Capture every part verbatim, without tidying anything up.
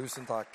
Tusen takk.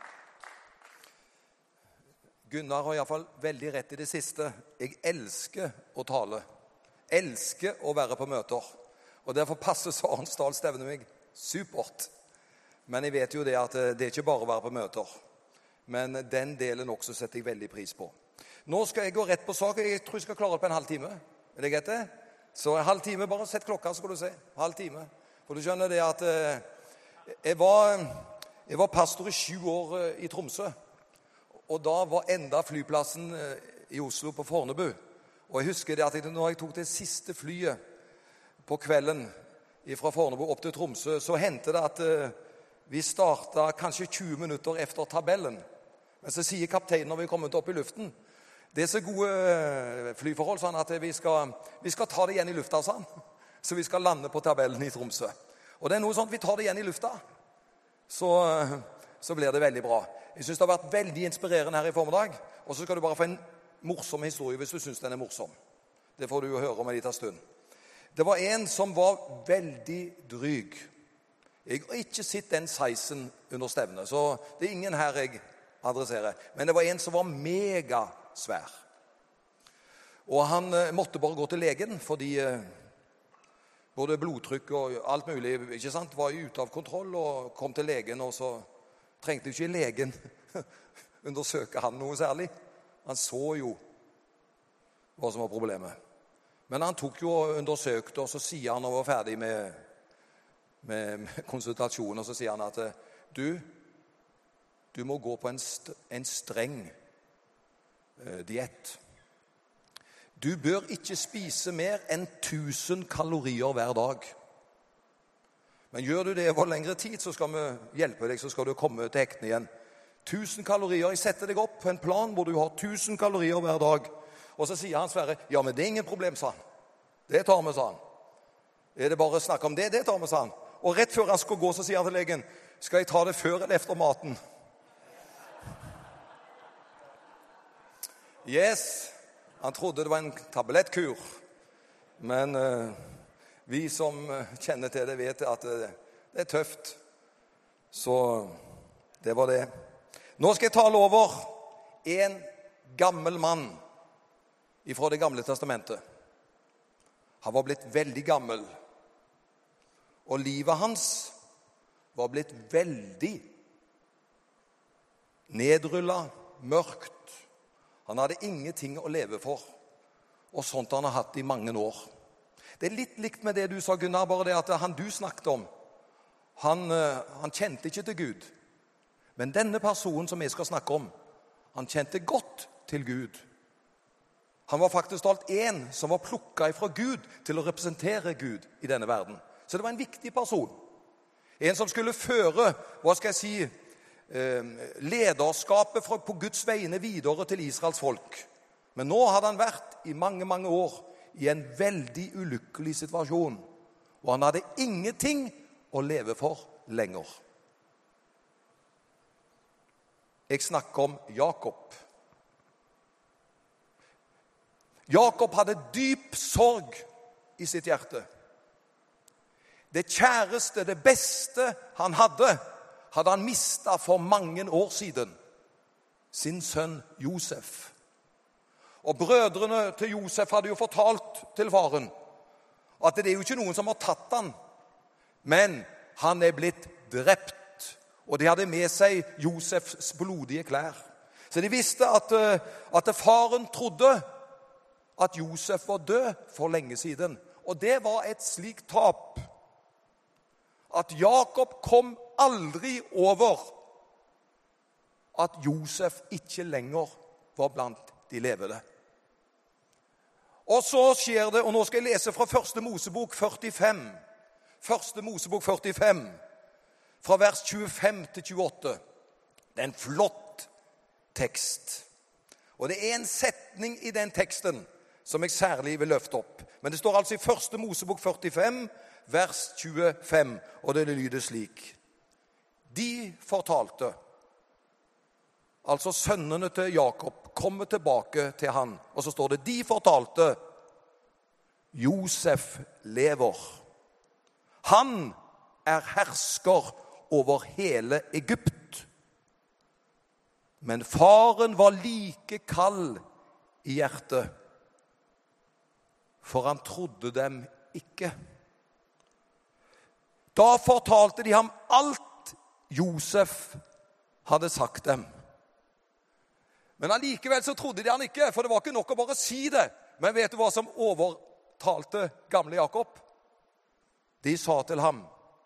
Gunnar har i hvert fall veldig rett i det siste. Jeg elsker å tale. Elsker å være på møter. Og derfor passer Sarensdal stevne meg supert. Men jeg vet jo det at det er ikke bare å være på møter. Men den delen også setter jeg veldig pris på. Nå skal jeg gå rett på sak. Jeg tror jeg skal klare det på en halv time. Er det greit det? Så en halv time, bare sett klokka, så skal du se. Halv time. For du skjønner det at eh, jeg, var, jeg var pastor i sju år eh, i Tromsø. Og da var enda flyplassen eh, i Oslo på Fornebu. Og jeg husker det at jeg, når jeg tok det siste flyet på kvelden fra Fornebu opp til Tromsø, så hendte det at eh, vi startet kanskje tjue minutter efter tabellen. Men så sier kapteinen når vi er kommet opp i luften, det er så gode flyforhold sånn at vi skal, vi skal ta det igjen i lufta, sånn. Så vi skal lande på tabellen i Tromsø. Og det er noe sånt, vi tar det igjen i lufta. Så, så blir det veldig bra. Jeg synes det har vært veldig inspirerende her i formiddag. Og så skal du bare få en morsom historie hvis du synes den er morsom. Det får du jo høre om en liten stund. Det var en som var veldig dryg. Jeg har ikke sett den seisen under stevnet, så det er ingen her jeg adresserer. Men det var en som var mega svær. Og han eh, måtte bare gå til legen, fordi eh, både blodtrykk og alt mulig, ikke sant, var ute av kontroll, og kom til legen, og så trengte ikke legen undersøke han noe særlig. Han så jo hva som var problemet. Men han tok jo og undersøkte, og så sier han når han var ferdig med, med, med konsultasjonen, og så sier han at du, du må gå på en, st en streng eh, diett. Du bør ikke spise mer enn tusen kalorier hver dag. Men gjør du det over lengre tid, så skal vi hjelpe deg, så skal du komme til hektene igjen. Tusen kalorier, jeg setter deg opp på en plan hvor du har tusen kalorier hver dag. Og så sier han Sverre, ja, men det er ingen problem, sa han. Det tar vi, sa han. Er det bare å snakke om det? Det tar vi, sa han. Og rett før han skal gå, så sier han til legen, skal jeg ta det før eller efter maten? Yes, han trodde det var en tablettkur. Men uh, vi som kjenner til det vet at uh, det er tøft. Så det var det. Nå skal jeg tale over en gammel mann fra det gamle testamentet. Han var blitt veldig gammel. Og livet hans var blitt veldig nedrullet, mørkt. Han hadde ingenting å leve for. Og sånt han har hatt i mange år. Det er litt likt med det du sa, Gunnar, bare det at han du snakket om, han, han kjente ikke til Gud. Men denne personen som jeg skal snakke om, han kjente godt til Gud. Han var faktisk alt en som var plukket fra Gud til å representere Gud i denne verden. Så det var en viktig person. En som skulle føre, hva skal jeg si, lederskapet på Guds vegne videre til Israels folk. Men nå hadde han vært i mange, mange år i en veldig ulykkelig situasjon. Og han hadde ingenting å leve for lenger. Jeg snakker om Jakob. Jakob hadde dyp sorg i sitt hjerte. Det kjæreste, det beste han hadde, hadde han mistet for mange år siden. Sin sønn Josef. Og brødrene til Josef hadde jo fortalt til faren at det er jo ikke noen som har tatt han, men han er blitt drept. Og de hadde med seg Josefs blodige klær. Så de visste at, at faren trodde at Josef var død for lenge siden. Og det var et slikt tap at Jakob kom aldri over at Josef ikke lenger var blant de levende. Og så skjer det, og nå skal jeg lese fra første Mosebok førtifem. Første Mosebok førtifem, fra vers tjuefem til tjueåtte. Det er en flott tekst. Og det er en setning i den teksten som jeg særlig vil løfte opp. Men det står altså i første Mosebok førtifem, vers tjuefem, og det lyder slik. De fortalte, altså sønnene til Jakob, kommer tilbake til han. Og så står det, de fortalte, Josef lever. Han er hersker over hele Egypt. Men faren var like kald i hjertet, for han trodde dem ikke. Da fortalte de ham alt Josef hadde sagt dem. Men allikevel så trodde de han ikke, for det var ikke nok å bare si det. Men vet du hva som overtalte gamle Jakob? De sa til ham,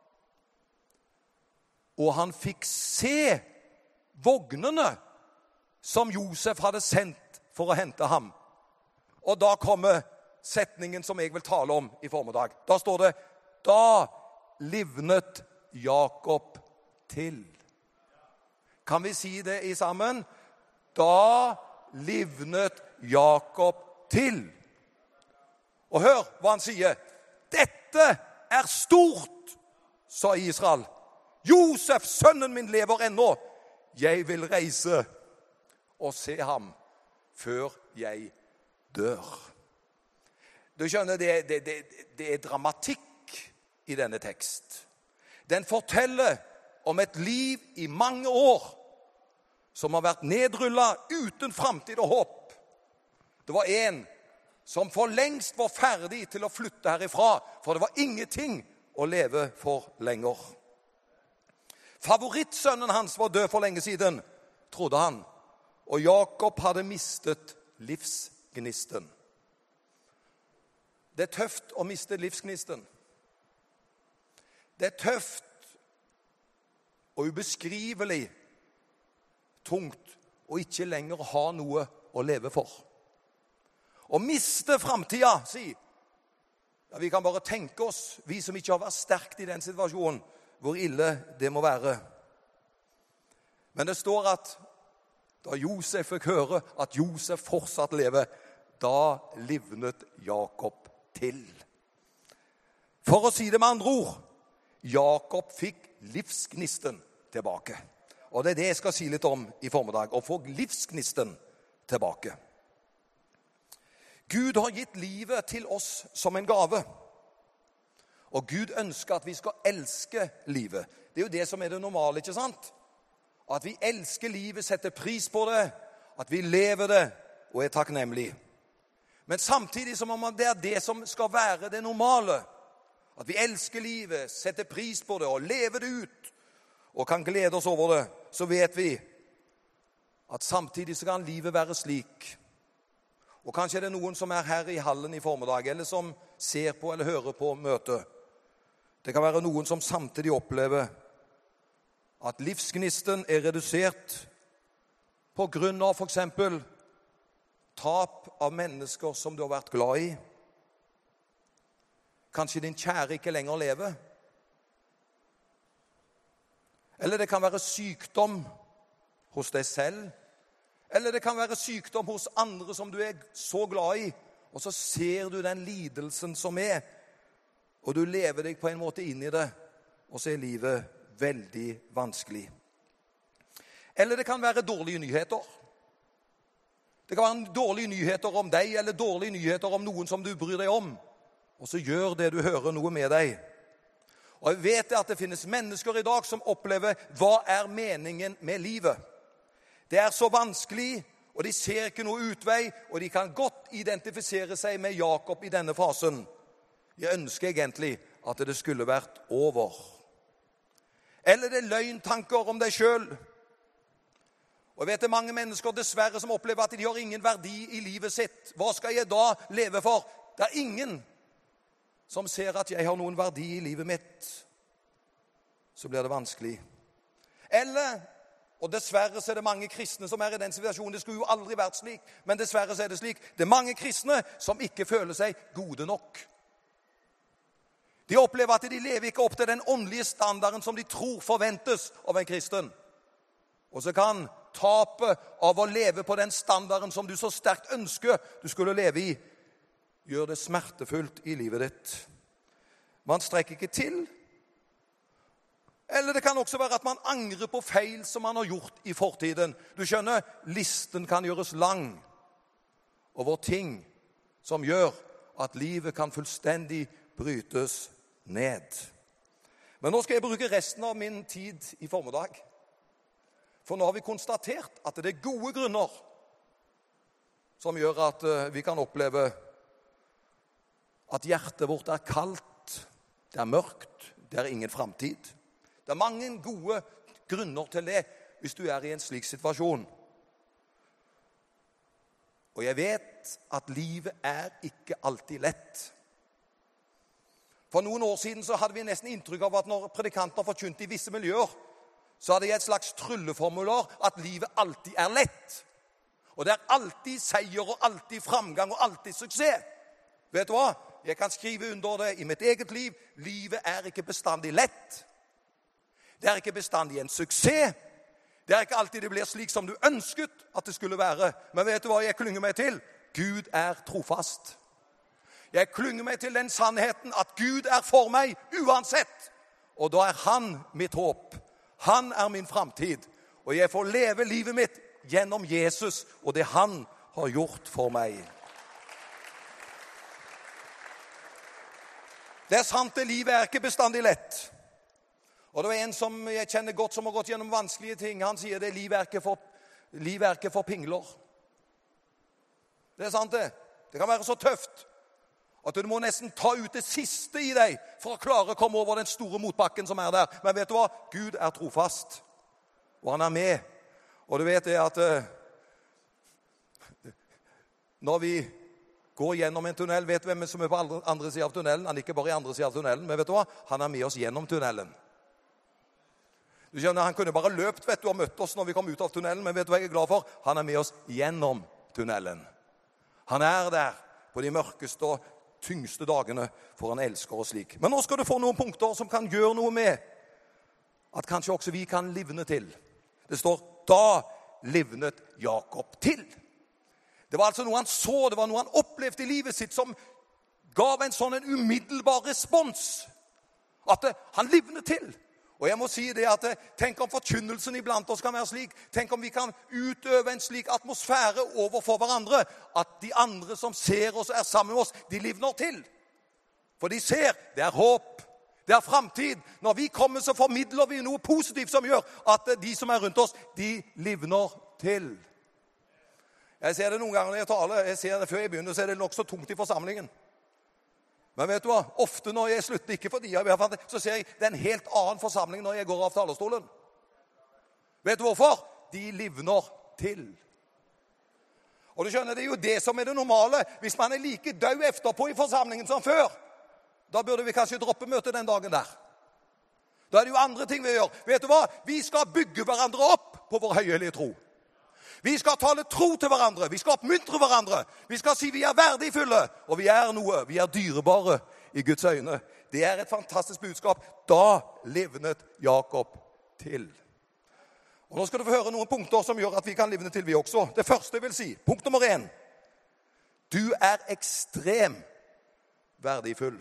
og han fikk se vognene som Josef hadde sendt for å hente ham. Og da kommer setningen som jeg vil tale om i formiddag. Da står det, da livnet Jakob til. Kan vi si det i sammen? Da livnet Jakob til. Og hør hva han sier. Dette er stort, sa Israel. Josef, sønnen min, lever ennå. Jeg vil reise og se ham før jeg dør. Du skjønner, det, det, det, det er dramatikk i denne tekst. Den forteller om et liv i mange år som har vært nedrullet uten framtid og håp. Det var en som for lengst var ferdig til å flytte herifra, for det var ingenting å leve for lenger. Favorittsønnen hans var død for lenge siden, trodde han, og Jakob hadde mistet livsgnisten. Det er tøft å miste livsgnisten. Det er tøft og ubeskrivelig tungt å ikke lenger ha noe å leve for. Å miste framtida, si. Ja, vi kan bare tenke oss, vi som ikke har vært sterkt i den situasjonen, hvor ille det må være. Men det står at da Josef fikk høre at Josef fortsatt lever, da livnet Jakob til. For å si det med andre ord, Jakob fikk livsgnisten tilbake. Og det er det jeg skal si litt om i formiddag, å få livsgnisten tilbake. Gud har gitt livet til oss som en gave. Og Gud ønsker at vi skal elske livet. Det er jo det som er det normale, ikke sant? At vi elsker livet, setter pris på det, at vi lever det og er takknemlige. Men samtidig som om det er det som skal være det normale, at vi elsker livet, setter pris på det og lever det ut, og kan glede oss over det, så vet vi at samtidig så kan livet være slik. Og kanskje er det noen som er her i hallen i formiddag, eller som ser på eller hører på møtet. Det kan være noen som samtidig opplever at livsgnisten er redusert på grunn av for eksempel tap av mennesker som du har vært glad i. Kanskje din kjære ikke lenger lever. Eller det kan være sykdom hos deg selv. Eller det kan være sykdom hos andre som du er så glad i. Og så ser du den lidelsen som er, og du lever deg på en måte inn i det, og så er livet veldig vanskelig. Eller det kan være dårlige nyheter. Det kan være dårlige nyheter om deg, eller dårlige nyheter om noen som du bryr deg om. Og så gjør det du hører noe med deg. Og jeg vet at det finnes mennesker i dag som opplever hva er meningen med livet. Det er så vanskelig, og de ser ikke noe utvei, og de kan godt identifisere seg med Jakob i denne fasen. Jeg ønsker egentlig at det skulle vært over. Eller det er løgntanker om deg selv. Og jeg vet det er mange mennesker dessverre som opplever at de har ingen verdi i livet sitt. Hva skal jeg da leve for? Det er ingen som ser at jeg har noen verdi i livet mitt. Så blir det vanskelig. Eller, og dessverre så er det mange kristne som er i den situasjonen, det skulle jo aldri vært slik, men dessverre så er det slik, det er mange kristne som ikke føler seg gode nok. De opplever at de lever ikke opp til den åndelige standarden som de tror forventes av en kristen. Og så kan tapet av å leve på den standarden som du så sterkt ønsker du skulle leve i, gjør det smertefullt i livet ditt. Man strekker ikke til. Eller det kan også være at man angrer på feil som man har gjort i fortiden. Du skjønner, listen kan gjøres lang over ting som gjør at livet kan fullstendig brytes ned. Men nå skal jeg bruke resten av min tid i formiddag For nå har vi konstatert at det er gode grunner som gjør at vi kan oppleve at hjertet vårt er kaldt, det er mørkt, det er ingen fremtid. Det er mange gode grunner til det hvis du er i en slik situasjon. Og jeg vet at livet er ikke alltid lett. For noen år siden så hadde vi nesten inntrykk av at når predikanter forkynte i visse miljøer, så hadde jeg et slags trylleformular at livet alltid er lett. Og det er alltid seier og alltid framgang og alltid suksess. Vet du hva? Jeg kan skrive under det i mitt eget liv. Livet er ikke bestandig lett. Det er ikke bestandig en suksess. Det er ikke alltid det blir slik som du ønsket at det skulle være. Men vet du hva jeg klynger meg til? Gud er trofast. Jeg klynger meg til den sannheten at Gud er for meg uansett. Og da er han mitt håp. Han er min fremtid. Og jeg får leve livet mitt gjennom Jesus og det han har gjort for meg. Det er sant, det livet er ikke bestandig lett. Og det er en som jeg kjenner godt som har gått gjennom vanskelige ting. Han sier det, livet er ikke for, livet er ikke for pingler. Det er sant det. Det kan være så tøft at du må nesten ta ut det siste i deg for å klare å komme over den store motbakken som er der. Men vet du hva? Gud er trofast. Og han er med. Og du vet det at uh, når vi går gjennom en tunnel, vet du hvem som er på andre, andre siden av tunnelen? Han er ikke bare i andre siden av tunnelen, men vet du hva? Han er med oss gjennom tunnelen. Du skjønner, han kunne bare løpt, vet du, og møtt oss når vi kom ut av tunnelen, men vet du hva jeg er glad for? Han er med oss gjennom tunnelen. Han er der på de mørkeste og tyngste dagene, for han elsker oss slik. Men nå skal du få noen punkter som kan gjøre noe med at kanskje også vi kan livne til. Det står, da livnet Jakob til. Det var altså noe han så, det var noe han opplevde i livet sitt som gav en sånn en umiddelbar respons. At det, han livnet til. Og jeg må si det at tenk om forkynnelsen iblant oss kan være slik. Tenk om vi kan utøve en slik atmosfære overfor hverandre. At de andre som ser oss er sammen med oss, de livner til. For de ser, det er håp, det er fremtid. Når vi kommer så formidler vi noe positivt som gjør at de som er rundt oss, de livner til. Jeg ser det noen ganger når jeg taler, jeg ser det før jeg begynner, så er det nok så tungt i forsamlingen. Men vet du hva? Ofte når jeg slutter, ikke fordi jeg har så ser jeg det er en helt annen forsamling når jeg går av talerstolen. Vet du hvorfor? De livner til. Og du skjønner, det er jo det som er det normale. Hvis man er like død efterpå i forsamlingen som før, da burde vi kanskje droppe møtet den dagen der. Da er det jo andre ting vi gjør. Vet du hva? Vi skal bygge hverandre opp på vår høyelige tro. Vi skal tale tro til hverandre, vi skal oppmuntre hverandre, vi skal si vi er verdifulle, og vi er noe, vi er dyrebare i Guds øyne. Det er et fantastisk budskap. Da livnet Jakob til. Og nå skal du få høre noen punkter som gjør at vi kan livne til vi også. Det første jeg vil si, punkt nummer en. Du er ekstrem verdifull.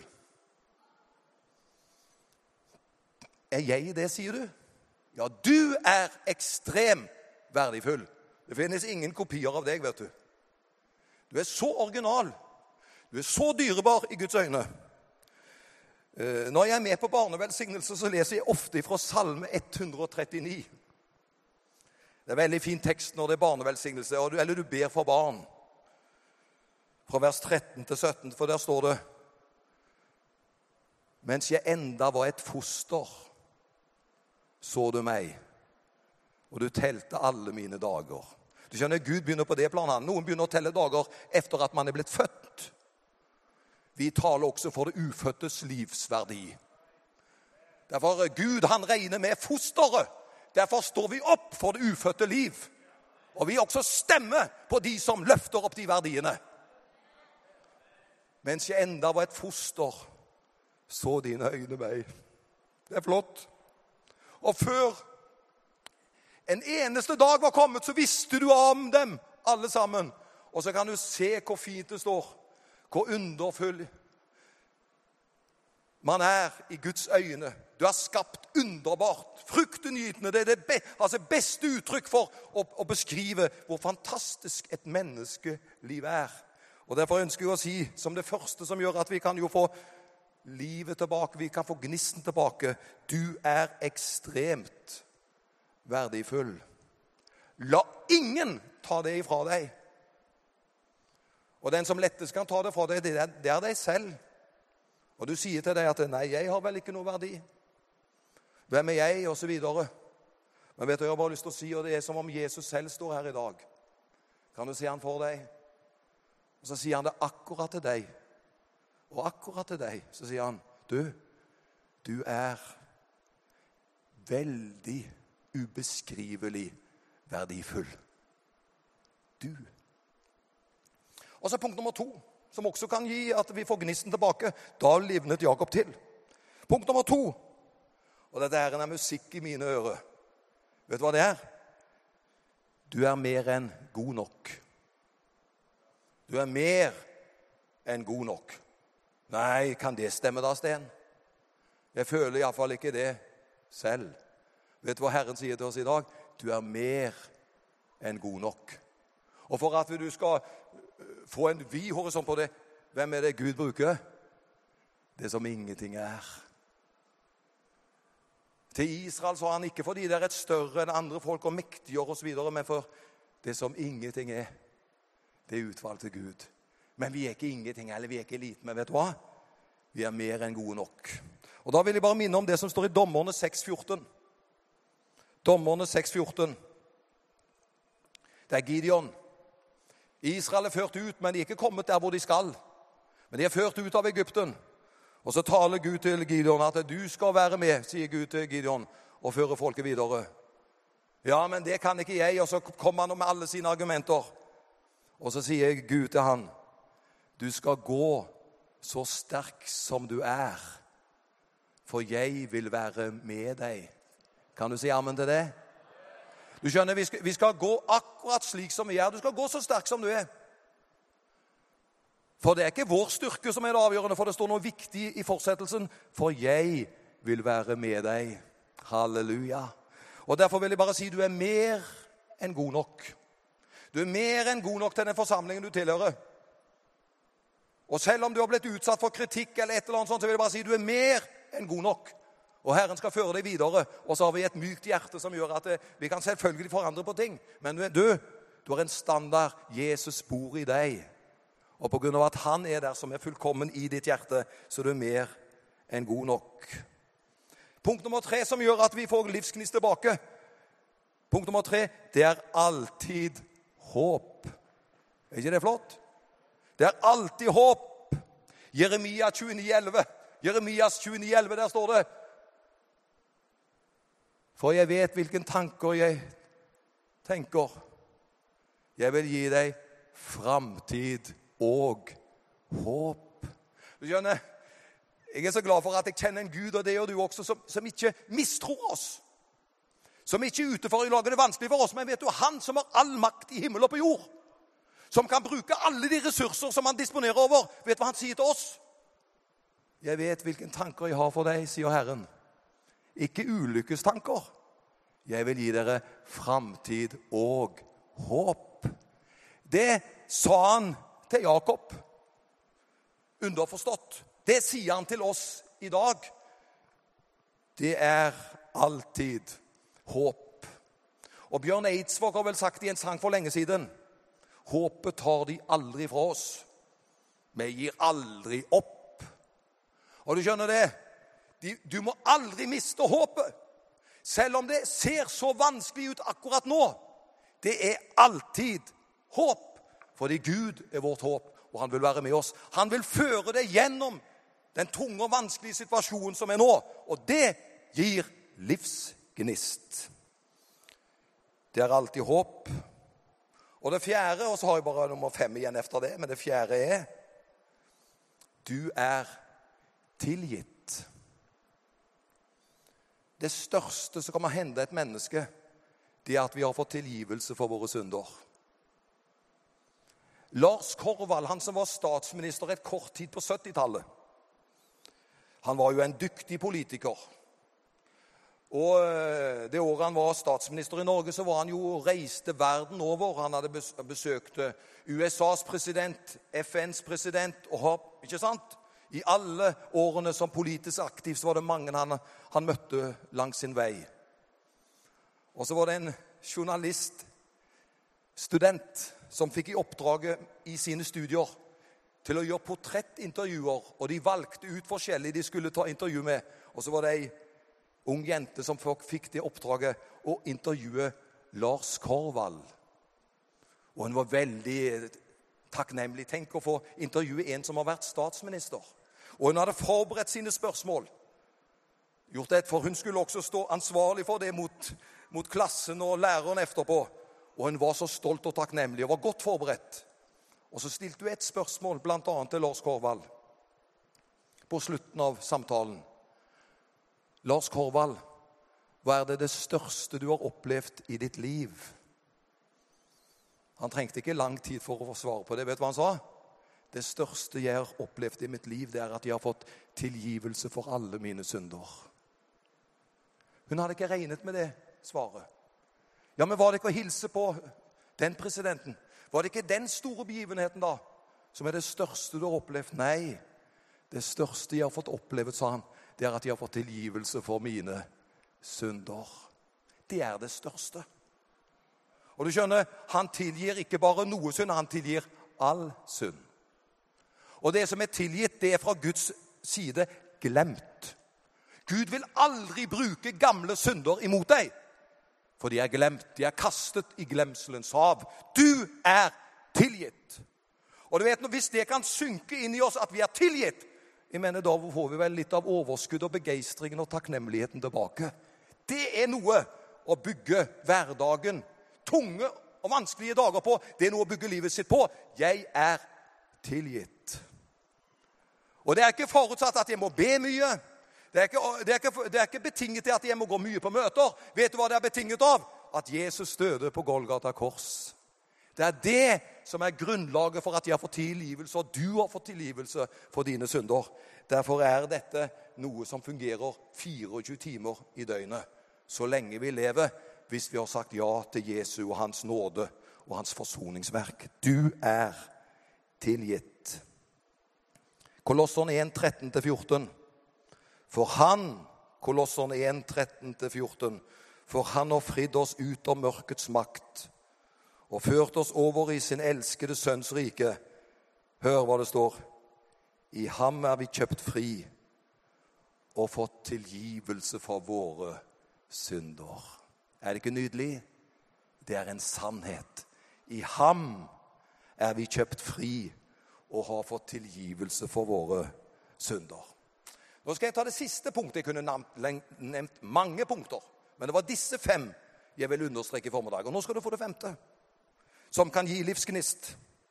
Er jeg det, sier du? Ja, du er ekstrem verdifull. Det finnes ingen kopier av deg, vet du. Du er så original. Du er så dyrebar i Guds øyne. Når jeg er med på barnevelsignelse, så leser jeg ofte fra Salme ett hundre trettini. Det er veldig fin tekst når det er barnevelsignelse, eller du ber for barn. Fra vers tretten til sytten, for der står det: Mens jeg enda var et foster, så du meg, og du telte alle mine dager. Du skjønner, Gud begynner på det planet. Noen begynner å telle dager efter at man er blitt født. Vi taler også for det ufødtes livsverdi. Derfor Gud, han regner med fosteret. Derfor står vi opp for det ufødte liv. Og vi også stemmer på de som løfter opp de verdiene. Mens jeg enda var et foster, så dine øyne meg. Det er flott. Og før en eneste dag var kommet, så visste du om dem, alle sammen. Og så kan du se hvor fint det står, hvor underfull man er i Guds øyne. Du har skapt underbart, fruktinngytende. Det er det be, altså beste uttrykk for å, å beskrive hvor fantastisk et menneskeliv er. Og derfor ønsker jeg å si, som det første som gjør at vi kan jo få livet tilbake, vi kan få gnisten tilbake, du er ekstremt verdifull. La ingen ta det ifra deg. Og den som lettest kan ta det fra deg, det er, det er deg selv. Og du sier til deg at nei, jeg har vel ikke noe verdi. Hvem er jeg? Og så videre. Men vet du, jeg har bare lyst til å si, og det er som om Jesus selv står her i dag. Kan du se han for deg? Og så sier han det akkurat til deg. Og akkurat til deg, så sier han, du, du er veldig ubeskrivelig verdifull. Du. Og så punkt nummer to, som også kan gi at vi får gnisten tilbake. Da livnet Jakob til. Punkt nummer to, og dette her er musikk i mine ører. Vet du hva det er? Du er mer enn god nok. Du er mer enn god nok. Nei, kan det stemme da, Sten? Jeg føler i hvert fall ikke det selv. Vet du hva Herren sier til oss i dag? Du er mer enn god nok. Og for at du skal få en vid horisont på det, hvem er det Gud bruker? Det som ingenting er. Til Israel sa han ikke fordi det er et større enn andre folk og mektigere og så videre, men for det som ingenting er, det er utvalgt til Gud. Men vi er ikke ingenting, eller vi er ikke lite, men vet du hva? Vi er mer enn gode nok. Og da vil jeg bare minne om det som står i Dommerne seks fjorten. Dommerne seks fjorten. Det er Gideon. Israel er ført ut, men de er ikke kommet der hvor de skal. Men de er ført ut av Egypten. Og så taler Gud til Gideon at du skal være med, sier Gud til Gideon, og føre folket videre. Ja, men det kan ikke jeg, og så kommer han med alle sine argumenter. Og så sier Gud til han, du skal gå så sterk som du er, for jeg vil være med deg. Kan du si amen til det? Du skjønner, vi skal, vi skal gå akkurat slik som vi er. Du skal gå så sterk som du er. For det er ikke vår styrke som er det avgjørende, for det står noe viktig i fortsettelsen. For jeg vil være med deg. Halleluja. Og derfor vil jeg bare si, du er mer enn god nok. Du er mer enn god nok til den forsamlingen du tilhører. Og selv om du har blitt utsatt for kritikk eller et eller annet sånt, så vil jeg bare si, du er mer enn god nok. Og Herren skal føre deg videre. Og så har vi et mykt hjerte som gjør at det, vi kan selvfølgelig forandre på ting. Men du er død. Du har en standard. Jesus bor i deg. Og på grunn av at han er der som er fullkommen i ditt hjerte, så er du mer enn god nok. Punkt nummer tre som gjør at vi får livsgnist tilbake. Punkt nummer tre, det er alltid håp. Er ikke det flott? Det er alltid håp. Jeremia tjueni elleve. Jeremias tjueni elleve, der står det. For jeg vet hvilken tanker jeg tenker. Jeg vil gi deg framtid og håp. Du skjønner, jeg er så glad for at jeg kjenner en Gud, og det gjør du også, som, som ikke mistror oss. Som ikke er ute for å lage det vanskelig for oss, men vet du, han som har all makt i himmel og på jord, som kan bruke alle de ressurser som han disponerer over, vet hva han sier til oss? Jeg vet hvilken tanker jeg har for deg, sier Herren. Ikke ulykkestanker. Jeg vil gi dere framtid og håp. Det sa han til Jakob. Underforstått. Det sier han til oss i dag. Det er alltid håp. Og Bjørn Eidsvåg har vel sagt i en sang for lenge siden, håpet tar de aldri fra oss. Vi gir aldri opp. Og du skjønner det, de, du må aldri miste håpet. Selv om det ser så vanskelig ut akkurat nå. Det er alltid håp. Fordi Gud er vårt håp, og han vil være med oss. Han vil føre det gjennom den tunge og vanskelige situasjonen som er nå. Og det gir livsgnist. Det er alltid håp. Og det fjerde, og så har jeg bare nummer fem igjen efter det, men det fjerde er, du er tilgitt. Det største som kan hende et menneske, det er at vi har fått tilgivelse for våre synder. Lars Korvald, han som var statsminister et kort tid på syttitallet, han var jo en dyktig politiker. Og det året han var statsminister i Norge, så var han jo reiste verden over. Han hadde besøkt U S A's president, F N's president, og ikke sant? I alle årene som politisk aktiv så var det mange han, han møtte langs sin vei. Og så var det en journalist student som fikk i oppdraget i sine studier til å gjøre portrettintervjuer, og de valgte ut forskjellige de skulle ta intervju med. Og så var det en ung jente som fikk det oppdraget å intervjue Lars Korvald. Og hun var veldig takknemlig. Tenk å få intervjue en som har vært statsminister. Og hun hadde forberedt sine spørsmål. Gjort det, for hun skulle også stå ansvarlig for det mot, mot klassen og læreren etterpå. Og hun var så stolt og takknemlig og var godt forberedt. Og så stilte hun et spørsmål, blant annet til Lars Korvald, på slutten av samtalen. Lars Korvald, hva er det det største du har opplevd i ditt liv? Han trengte ikke lang tid for å få svare på det. Vet du hva han sa? Det største jeg har opplevd i mitt liv, det er at jeg har fått tilgivelse for alle mine synder. Hun hadde ikke regnet med det svaret. Ja, men var det ikke å hilse på den presidenten? Var det ikke den store begivenheten da, som er det største du har opplevd? Nei, det største jeg har fått oppleve, sa han, det er at jeg har fått tilgivelse for mine synder. Det er det største. Og du skjønner, han tilgir ikke bare noe synd, han tilgir all synd. Og det som er tilgitt, det er fra Guds side glemt. Gud vil aldri bruke gamle synder imot deg, for de er glemt, de er kastet i glemselens hav. Du er tilgitt. Og du vet, hvis det kan synke inn i oss at vi er tilgitt, jeg mener, da får vi vel litt av overskudd og begeistringen og takknemligheten tilbake. Det er noe å bygge hverdagen, tunge og vanskelige dager på. Det er noe å bygge livet sitt på. Jeg er tilgitt. Og det er ikke forutsatt at jeg må be mye. Det er, ikke, det, er ikke, det er ikke betinget til at jeg må gå mye på møter. Vet du hva det er betinget av? At Jesus døde på Golgata kors. Det er det som er grunnlaget for at jeg har fått tilgivelse, og du har fått tilgivelse for dine synder. Derfor er dette noe som fungerer fireogtjue timer i døgnet, så lenge vi lever, hvis vi har sagt ja til Jesu og hans nåde og hans forsoningsverk. Du er tilgitt. Kolosserne en, tretten til fjorten. For han, Kolosserne en, tretten til fjorten, for han har fridd oss ut av mørkets makt og ført oss over i sin elskede sønns rike. Hør hva det står. I ham er vi kjøpt fri og fått tilgivelse for våre synder. Er det ikke nydelig? Det er en sannhet. I ham er vi kjøpt fri og har fått tilgivelse for våre synder. Nå skal jeg ta det siste punktet. Jeg kunne nevnt, nevnt mange punkter, men det var disse fem jeg vil understreke i formiddag. Og nå skal du få det femte, som kan gi livsgnist.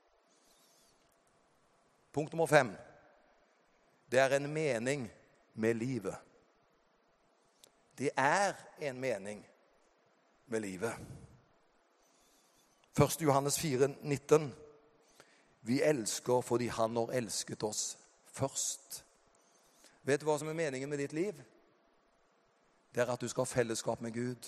Punkt nummer fem. Det er en mening med livet. Det er en mening med livet. første Johannes fire, nitten. Vi elsker fordi han har elsket oss først. Vet du hva som er meningen med ditt liv? Det er at du skal ha fellesskap med Gud.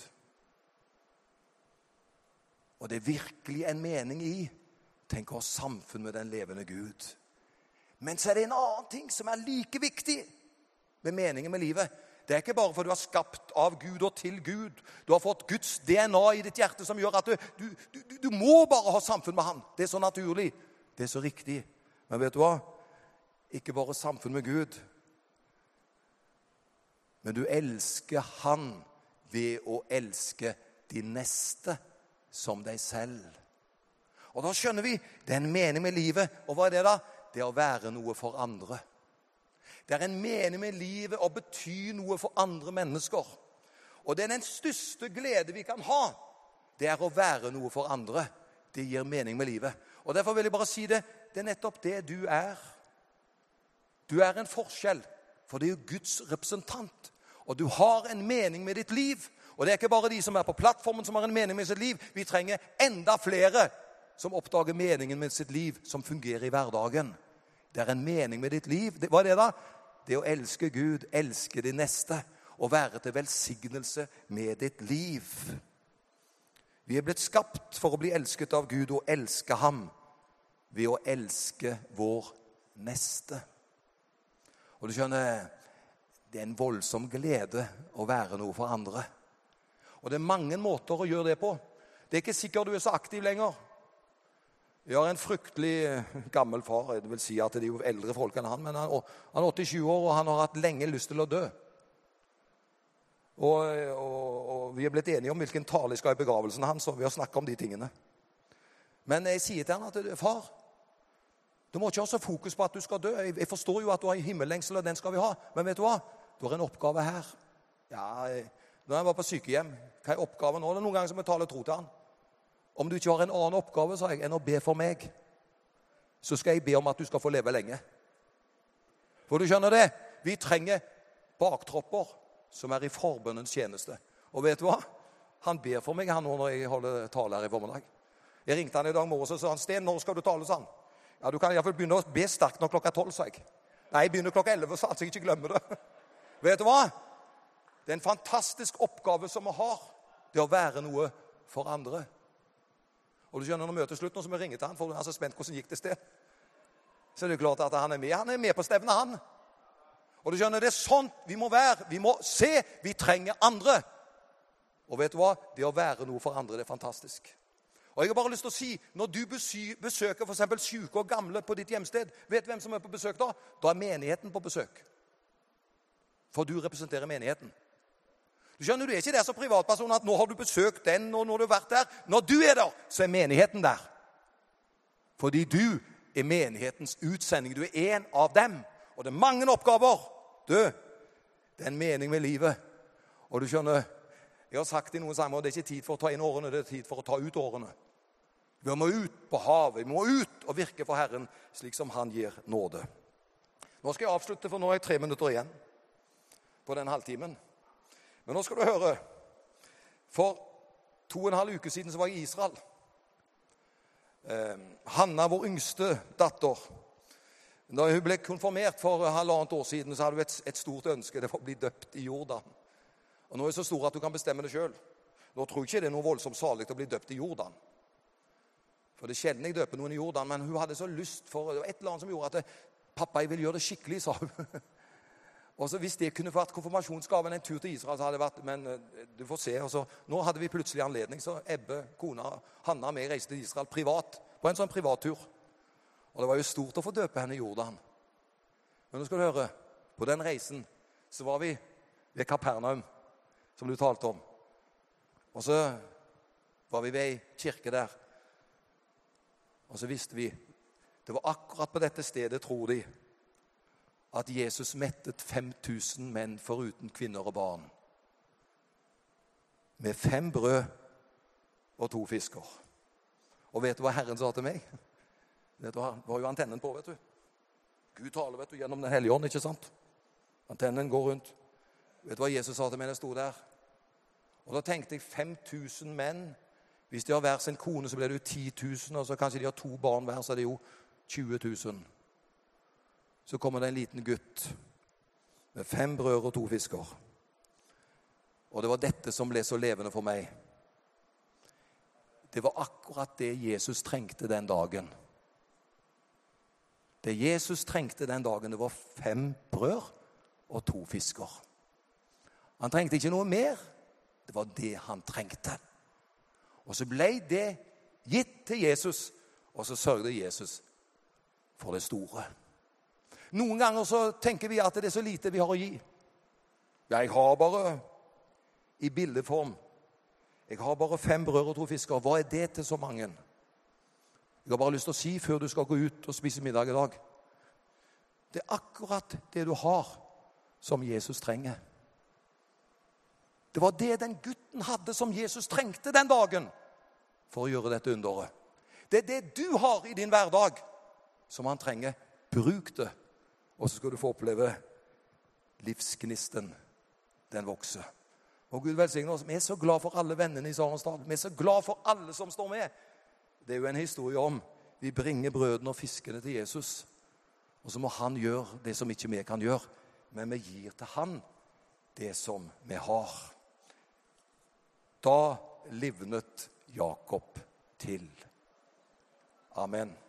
Og det er virkelig en mening i tenk å ha samfunn med den levende Gud. Men så er det en annen ting som er like viktig med meningen med livet. Det er ikke bare for du er skapt av Gud og til Gud. Du har fått Guds D N A i ditt hjerte som gjør at du, du, du, du må bare ha samfunn med han. Det er så naturlig. Det er så riktig. Men vet du hva? Ikke bare samfunn med Gud. Men du elsker han ved å elske de neste som deg selv. Og da skjønner vi, det er en mening med livet. Og hva er det da? Det er å være noe for andre. Det er en mening med livet å bety noe for andre mennesker. Og det er den største glede vi kan ha. Det er å være noe for andre. Det gir mening med livet. Og derfor vil jeg bare si det. Det er nettopp det du er. Du er en forskjell, for det er jo Guds representant. Og du har en mening med ditt liv. Og det er ikke bare de som er på plattformen som har en mening med sitt liv. Vi trenger enda flere som oppdager meningen med sitt liv, som fungerer i hverdagen. Det er en mening med ditt liv. Hva er det da? Det er å elske Gud, elske de neste, og være til velsignelse med ditt liv. Vi er blitt skapt for å bli elsket av Gud og elske ham ved å elske vår neste. Og du skjønner, det er en voldsom glede å være noe for andre. Og det er mange måter å gjøre det på. Det er ikke sikkert du er så aktiv lenger. Jeg har en fryktelig gammel far, det vil si at det er jo eldre folk enn han, men han, han er åttisju år, og han har hatt lenge lyst til å dø. Og, og, og vi er blitt enige om hvilken tale skal i begravelsen hans, og vi har snakket om de tingene. Men jeg sier til han at, far, du må ikke ha så fokus på at du skal dø. Jeg, jeg forstår jo at du har himmellengsel, og den skal vi ha. Men vet du hva? Du har en oppgave her. Ja, jeg, når jeg var på sykehjem, hva er oppgaven nå? Det er noen ganger som jeg taler tro til han. Om du ikke har en annen oppgave, sa jeg, enn å be for meg, så skal jeg be om at du skal få leve lenge. For du skjønner det? Vi trenger baktropper som er i forbønnens tjeneste. Og vet du hva? Han ber for meg han nå når jeg holder tale her i formiddag. Jeg ringte han i dag morgen, så sa han, Sten, når skal du tale, sa han? Ja, du kan i hvert fall begynne å be sterkt når klokka tolv, sa jeg. Nei, jeg begynner klokka elleve, så jeg ikke glemmer det. Vet du hva? Det er en fantastisk oppgave som vi har, det å være noe for andre. Og du skjønner, når møtet slutt, nå som jeg ringer til han, for han er så spent hvordan gikk det sted. Så er det klart at han er med. Han er med på stevnet, han. Og du skjønner, det er sånn vi må være. Vi må se, vi trenger andre. Og vet du hva? Det å være noe for andre, det er fantastisk. Og jeg har bare lyst til å si, når du besøker for eksempel syke og gamle på ditt hjemsted, vet du hvem som er på besøk da? Da er menigheten på besøk. For du representerer menigheten. Du skjønner, du er ikke der som privatperson at nå har du besøkt den, og nå har du vært der. Når du er der, så er menigheten der. Fordi du er menighetens utsending. Du er en av dem. Og det er mange oppgaver. Du, det er en mening med livet. Og du skjønner, jeg har sagt i noen sanger, det er ikke tid for å ta inn årene, det er tid for å ta ut årene. Vi må ut på havet, vi må ut og virke for Herren, slik som han gir nåde. Nå skal jeg avslutte, for nå er jeg tre minutter igjen på den halvtimen. Men nå skal du høre, for to og en halv uke siden så var jeg i Israel. Eh, Hanna, vår yngste datter, da hun ble konfirmert for halvannet år siden, så hadde hun et, et stort ønske, det var å bli døpt i Jordan. Og nå er det så stor at du kan bestemme det selv. Nå tror jeg ikke det er noe voldsomt salig å bli døpt i Jordan. For det er sjelden jeg døper noen i Jordan, men hun hadde så lyst for, det var et eller annet som gjorde at det, pappa, jeg vil gjøre det skikkelig, sa hun. Og så hvis det kunne vært konfirmasjonsgaven en tur til Israel, så hadde det vært, men du får se. Og så, nå hadde vi plutselig anledning, så Ebbe, kona, Hanna og meg reiste til Israel privat, på en sånn privattur. Og det var jo stort å få døpe henne i Jordan. Men nå skal du høre, på den reisen så var vi ved Kapernaum, som du talte om. Og så var vi ved kirke der. Og så visste vi, det var akkurat på dette stedet, tror de, at Jesus mettet fem tusen menn foruten kvinner og barn. Med fem brød og to fisker. Og vet du hva Herren sa til meg? Det var jo antennen på, vet du. Gud taler, vet du, gjennom den hellige ånd, ikke sant? Antennen går rundt. Vet du hva Jesus sa til meg når jeg stod der? Og da tenkte jeg fem tusen menn. Hvis de har hver sin kone, så blir det jo ti tusen, og så kanskje de har to barn hver, så er det jo tjue tusen. Så kommer det en liten gutt med fem brød og to fisker. Og det var dette som ble så levende for meg. Det var akkurat det Jesus trengte den dagen. Det Jesus trengte den dagen, det var fem brød og to fisker. Han trengte ikke noe mer. Det var det han trengte. Og så ble det gitt til Jesus, og så sørgde Jesus for det store. Noen ganger så tenker vi at det er så lite vi har å gi. Jeg har bare i bildeform. Jeg har bare fem brød og to fisker. Hva er det til så mange? Jeg har bare lyst til å si før du skal gå ut og spise middag i dag. Det er akkurat det du har som Jesus trenger. Det var det den gutten hadde som Jesus trengte den dagen for å gjøre dette underet. Det er det du har i din hverdag som han trenger. Bruk det, og så skal du få oppleve livsgnisten, den vokser. Og Gud velsigne oss. Vi er så glad for alle vennene i Sarensdal. Vi er så glad for alle som står med. Det er jo en historie om vi bringer brødene og fiskene til Jesus, og så må han gjøre det som ikke vi kan gjøre, men vi gir til han det som vi har. Da livnet Jakob til. Amen.